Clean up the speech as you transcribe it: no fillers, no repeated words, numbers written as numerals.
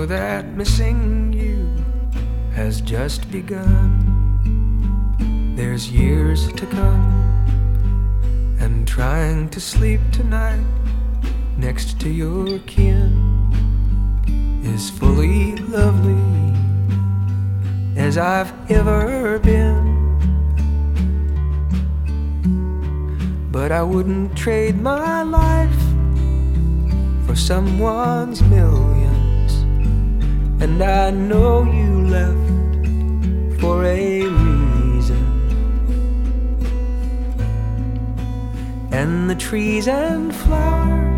know that missing you has just begun. There's years to come, and trying to sleep tonight next to your kin is fully lovely as I've ever been. But I wouldn't trade my life for someone's millions, and I know you left for a reason. And the trees and flowers